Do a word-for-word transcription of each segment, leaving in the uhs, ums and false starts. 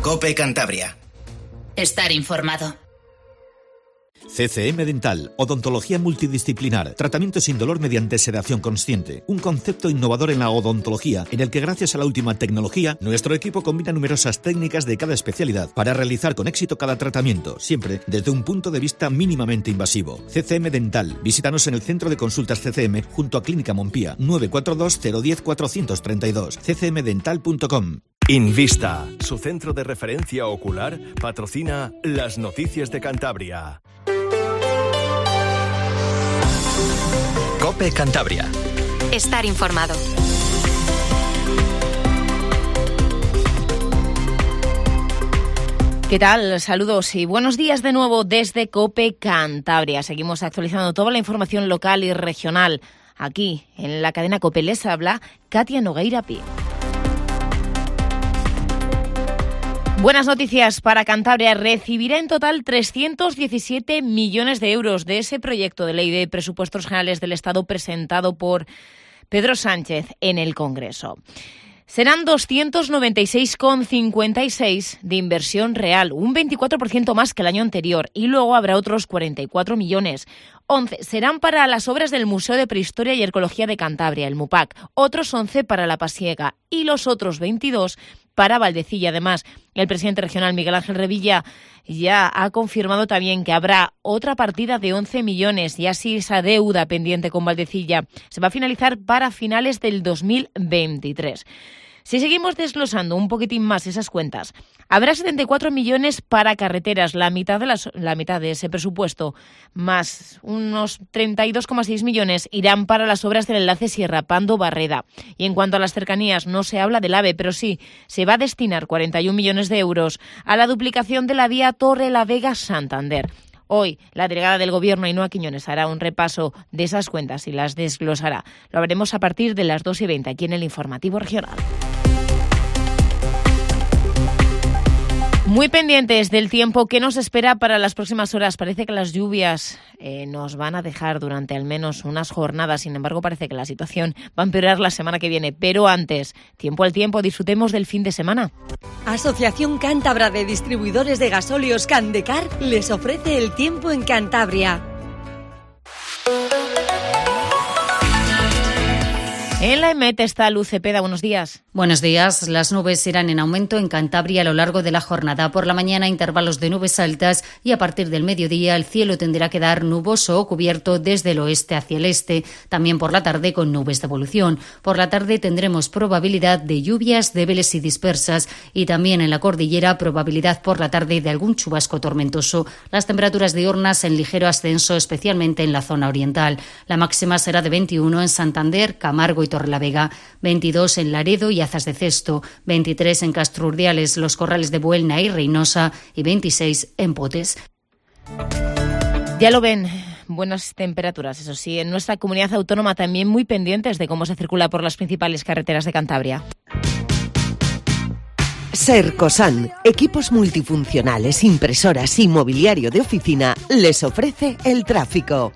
COPE Cantabria. Estar informado. C C M Dental, odontología multidisciplinar, tratamiento sin dolor mediante sedación consciente. Un concepto innovador en la odontología, en el que gracias a la última tecnología, nuestro equipo combina numerosas técnicas de cada especialidad para realizar con éxito cada tratamiento, siempre desde un punto de vista mínimamente invasivo. C C M Dental, visítanos en el Centro de Consultas C C M, junto a Clínica Montpía, nueve cuatro dos cero uno cero cuatro tres dos, c c m dental punto com. Invista, su centro de referencia ocular, patrocina las noticias de Cantabria. COPE Cantabria. Estar informado. ¿Qué tal? Saludos y buenos días de nuevo desde COPE Cantabria. Seguimos actualizando toda la información local y regional. Aquí, en la cadena COPE, les habla Katia Nogueira Pi. Buenas noticias para Cantabria. Recibirá en total trescientos diecisiete millones de euros de ese proyecto de ley de presupuestos generales del Estado presentado por Pedro Sánchez en el Congreso. Serán doscientos noventa y seis coma cincuenta y seis de inversión real, un veinticuatro por ciento más que el año anterior, y luego habrá otros cuarenta y cuatro millones. once serán para las obras del Museo de Prehistoria y Arqueología de Cantabria, el MUPAC, otros once para la Pasiega y los otros veintidós para Valdecilla. Además, el presidente regional Miguel Ángel Revilla ya ha confirmado también que habrá otra partida de once millones y así esa deuda pendiente con Valdecilla se va a finalizar para finales del dos mil veintitrés. Si seguimos desglosando un poquitín más esas cuentas, habrá setenta y cuatro millones para carreteras, la mitad de las, la mitad de ese presupuesto, más unos treinta y dos coma seis millones irán para las obras del enlace Sierra-Pando-Barreda. Y en cuanto a las cercanías, no se habla del AVE, pero sí se va a destinar cuarenta y un millones de euros a la duplicación de la vía Torre-la-Vega-Santander. Hoy, la delegada del Gobierno, Ainhoa Quiñones, hará un repaso de esas cuentas y las desglosará. Lo haremos a partir de las dos y veinte aquí en el Informativo Regional. Muy pendientes del tiempo que nos espera para las próximas horas. Parece que las lluvias eh, nos van a dejar durante al menos unas jornadas. Sin embargo, parece que la situación va a empeorar la semana que viene. Pero antes, tiempo al tiempo, disfrutemos del fin de semana. Asociación Cántabra de Distribuidores de Gasóleos Candecar les ofrece el tiempo en Cantabria. En la EMET está Luz Cepeda. Buenos días. Buenos días. Las nubes irán en aumento en Cantabria a lo largo de la jornada. Por la mañana, intervalos de nubes altas y a partir del mediodía el cielo tenderá a quedar nuboso o cubierto desde el oeste hacia el este. También por la tarde con nubes de evolución. Por la tarde tendremos probabilidad de lluvias débiles y dispersas y también en la cordillera probabilidad por la tarde de algún chubasco tormentoso. Las temperaturas diurnas en ligero ascenso, especialmente en la zona oriental. La máxima será de veintiuno en Santander, Camargo y Torrelavega, veintidós en Laredo y Azas de Cesto, veintitrés en Castro Urdiales, Los Corrales de Buelna y Reynosa y veintiséis en Potes. Ya lo ven, buenas temperaturas, eso sí, en nuestra comunidad autónoma también muy pendientes de cómo se circula por las principales carreteras de Cantabria. Sercosan, equipos multifuncionales, impresoras y mobiliario de oficina, les ofrece el tráfico.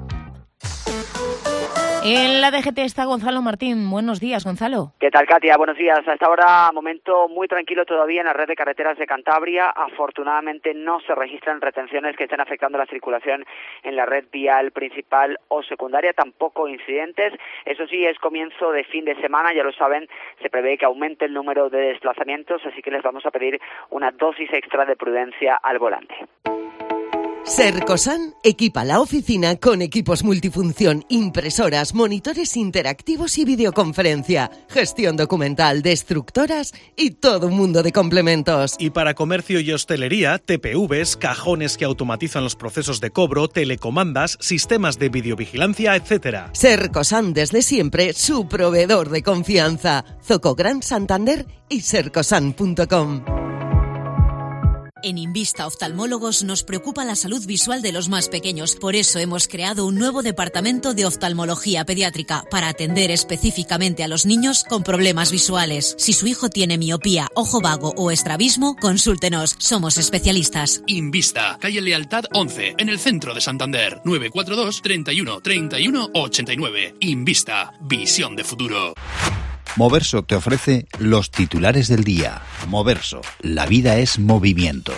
En la D G T está Gonzalo Martín. Buenos días, Gonzalo. ¿Qué tal, Katia? Buenos días. Hasta ahora, momento muy tranquilo todavía en la red de carreteras de Cantabria. Afortunadamente no se registran retenciones que estén afectando la circulación en la red vial principal o secundaria, tampoco incidentes. Eso sí, es comienzo de fin de semana, ya lo saben, se prevé que aumente el número de desplazamientos, así que les vamos a pedir una dosis extra de prudencia al volante. Sercosan equipa la oficina con equipos multifunción, impresoras, monitores interactivos y videoconferencia, gestión documental, destructoras y todo un mundo de complementos. Y para comercio y hostelería, T P Vs, cajones que automatizan los procesos de cobro, telecomandas, sistemas de videovigilancia, etcétera. Sercosan desde siempre, su proveedor de confianza. Zoco Gran Santander y sercosan punto com. En Invista Oftalmólogos nos preocupa la salud visual de los más pequeños. Por eso hemos creado un nuevo departamento de oftalmología pediátrica para atender específicamente a los niños con problemas visuales. Si su hijo tiene miopía, ojo vago o estrabismo, consúltenos. Somos especialistas. Invista, calle Lealtad once, en el centro de Santander. nueve cuatro dos, treinta y uno, treinta y uno, ochenta y nueve. Invista, visión de futuro. Moverso te ofrece los titulares del día. Moverso, la vida es movimiento.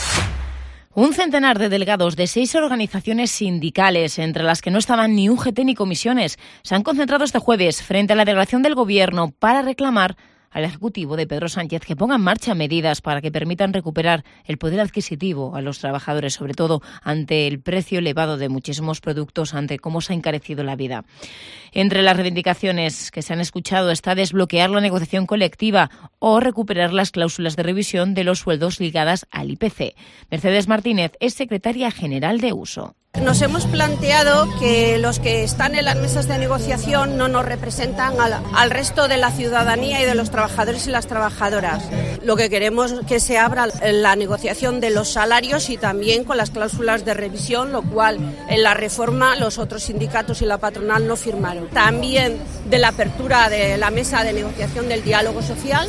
Un centenar de delegados de seis organizaciones sindicales, entre las que no estaban ni U G T ni comisiones, se han concentrado este jueves frente a la delegación del Gobierno para reclamar al Ejecutivo de Pedro Sánchez que ponga en marcha medidas para que permitan recuperar el poder adquisitivo a los trabajadores, sobre todo ante el precio elevado de muchísimos productos, ante cómo se ha encarecido la vida. Entre las reivindicaciones que se han escuchado está desbloquear la negociación colectiva o recuperar las cláusulas de revisión de los sueldos ligadas al I P C. Mercedes Martínez es secretaria general de U S O. Nos hemos planteado que los que están en las mesas de negociación no nos representan al, al resto de la ciudadanía y de los trabajadores y las trabajadoras. Lo que queremos es que se abra la negociación de los salarios y también con las cláusulas de revisión, lo cual en la reforma los otros sindicatos y la patronal no firmaron. También de la apertura de la mesa de negociación del diálogo social.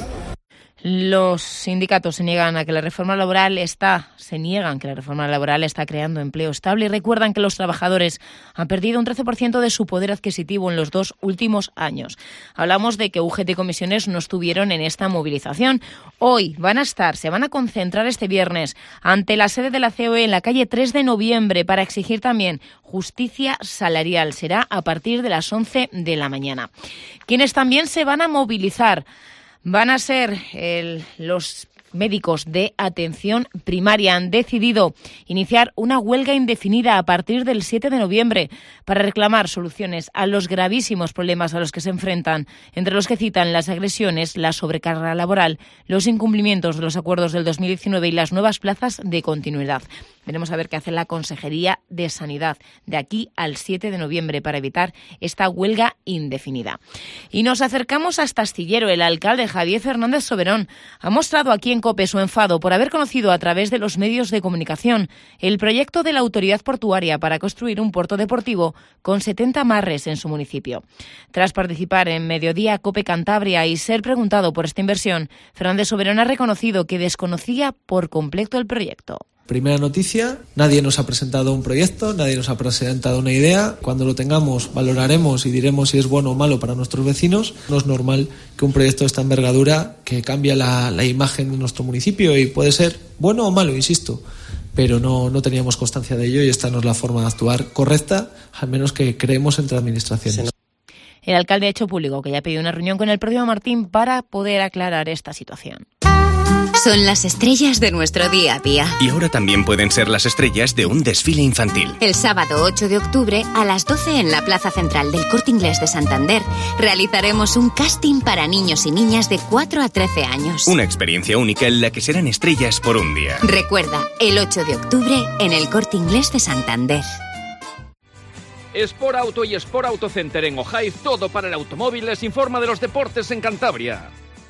Los sindicatos se niegan a que la reforma laboral está, se niegan que la reforma laboral está creando empleo estable y recuerdan que los trabajadores han perdido un trece por ciento de su poder adquisitivo en los dos últimos años. Hablamos de que U G T y comisiones no estuvieron en esta movilización. Hoy van a estar, se van a concentrar este viernes ante la sede de la C O E en la calle tres de noviembre para exigir también justicia salarial. Será a partir de las once de la mañana. Quienes también se van a movilizar van a ser el, los médicos de atención primaria. Han decidido iniciar una huelga indefinida a partir del siete de noviembre para reclamar soluciones a los gravísimos problemas a los que se enfrentan, entre los que citan las agresiones, la sobrecarga laboral, los incumplimientos de los acuerdos del dos mil diecinueve y las nuevas plazas de continuidad. Veremos a ver qué hace la Consejería de Sanidad de aquí al siete de noviembre para evitar esta huelga indefinida. Y nos acercamos hasta Astillero. El alcalde Javier Fernández Soberón ha mostrado aquí en COPE su enfado por haber conocido a través de los medios de comunicación el proyecto de la autoridad portuaria para construir un puerto deportivo con setenta amarres en su municipio. Tras participar en Mediodía COPE Cantabria y ser preguntado por esta inversión, Fernández Soberón ha reconocido que desconocía por completo el proyecto. Primera noticia, nadie nos ha presentado un proyecto, nadie nos ha presentado una idea. Cuando lo tengamos, valoraremos y diremos si es bueno o malo para nuestros vecinos. No es normal que un proyecto de esta envergadura, que cambia la, la imagen de nuestro municipio y puede ser bueno o malo, insisto, pero no, no teníamos constancia de ello y esta no es la forma de actuar correcta, al menos que creemos entre administraciones. El alcalde ha hecho público que ya ha pedido una reunión con el propio Martín para poder aclarar esta situación. Son las estrellas de nuestro día a día. Y ahora también pueden ser las estrellas de un desfile infantil. El sábado ocho de octubre a las doce en la Plaza Central del Corte Inglés de Santander realizaremos un casting para niños y niñas de cuatro a trece años. Una experiencia única en la que serán estrellas por un día. Recuerda, el ocho de octubre en el Corte Inglés de Santander. Sport Auto y Sport Auto Center en Ojaiz, todo para el automóvil, les informa de los deportes en Cantabria.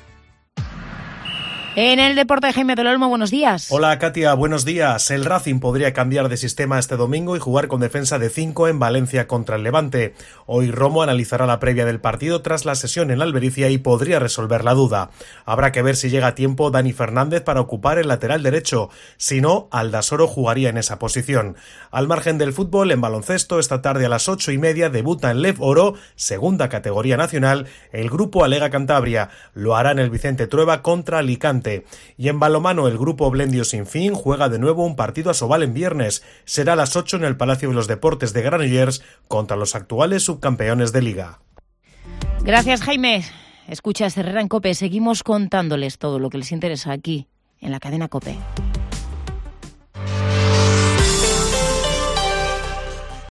En el deporte, Jaime del Olmo, buenos días. Hola, Katia, buenos días. El Racing podría cambiar de sistema este domingo y jugar con defensa de cinco en Valencia contra el Levante. Hoy Romo analizará la previa del partido tras la sesión en la Albericia y podría resolver la duda. Habrá que ver si llega a tiempo Dani Fernández para ocupar el lateral derecho. Si no, Aldasoro jugaría en esa posición. Al margen del fútbol, en baloncesto, esta tarde a las ocho y media debuta en Lev Oro, segunda categoría nacional, el grupo Alega Cantabria. Lo hará en el Vicente Trueba contra Alicante. Y en balonmano, el grupo Blendio Sin Fin juega de nuevo un partido a Sobal en viernes. Será a las ocho en el Palacio de los Deportes de Granollers contra los actuales subcampeones de Liga. Gracias, Jaime. Escucha Herrera en COPE. Seguimos contándoles todo lo que les interesa aquí en la cadena COPE.